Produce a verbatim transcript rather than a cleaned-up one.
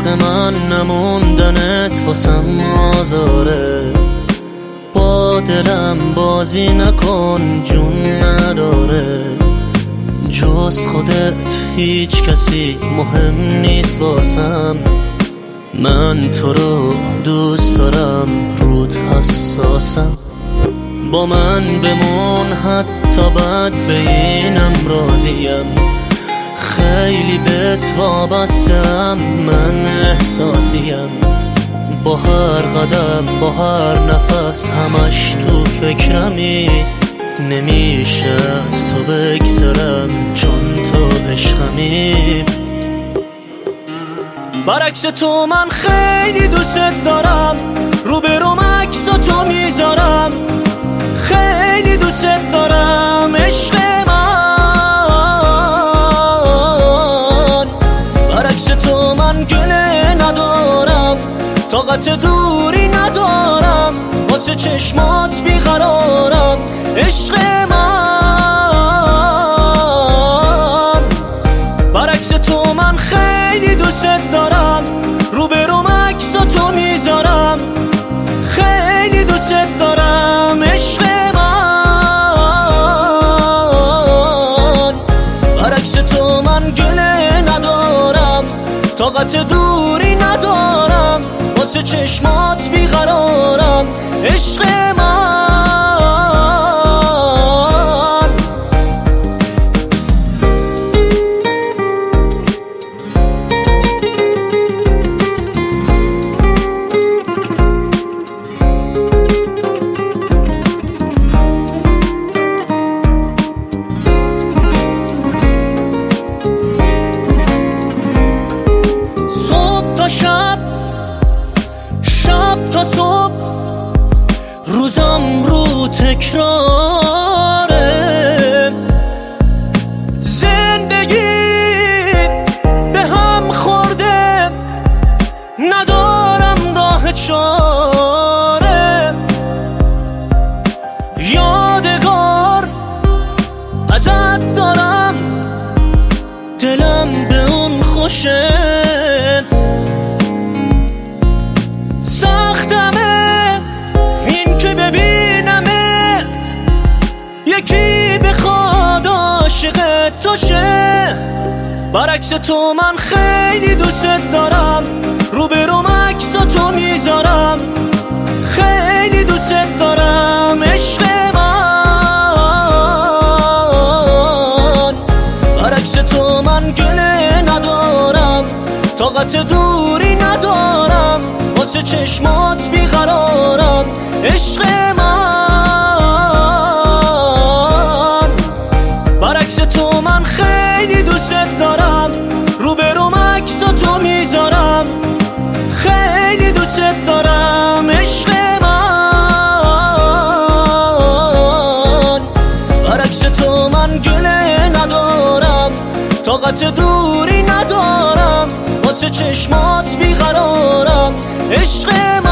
عشق من نموندنت واسم آزاره، با دلم بازی نکن جون نداره، جز خودت هیچ کسی مهم نیست واسم، من تو رو دوست دارم رود حساسم، با من بمون حتی بد به اینم راضیم، خیلی بهت وابستم من احساسیم، با هر قدم با هر نفس همش تو فکرمی، نمیشه از تو بگذرم چون تو عشقمی. برعکس تو من خیلی دوست دارم، روبروم عکس تو میذارم، خیلی دوست دارم عشق من. برعکس تو من گله ندارم، طاقت دوری ندارم، واسه چشمات بیقرارم عشق من. برعکس تو من خیلی دوست دارم، روبروم عکس تو میذارم، خیلی دوست دارم عشق من. برعکس تو من گله ندارم، طاقت دوری ندارم، واسه چشمات بیقرارم عشق من. شب شب تا صبح روزم رو تکراره، زندگی به هم خورده ندارم راه چاره، یادگار ازت دارم دلم به اون خوشه، سختمه این که ببینمت یکی بخواد عاشق تو شه. برعکس تو من خیلی دوست دارم، روبروم عکس تو میذارم، خیلی دوست دارم عشق من. برعکس تو من گله ندارم، طاقت دوری ندارم، واسه چشمات بیقرارم عشق من. برعکس تو من خیلی دوست دارم، روبروم عکس تو میذارم، خیلی دوست دارم عشق من. برعکس تو من گله ندارم، طاقت دوری ندارم، واسه چشمات بیقرارم عشق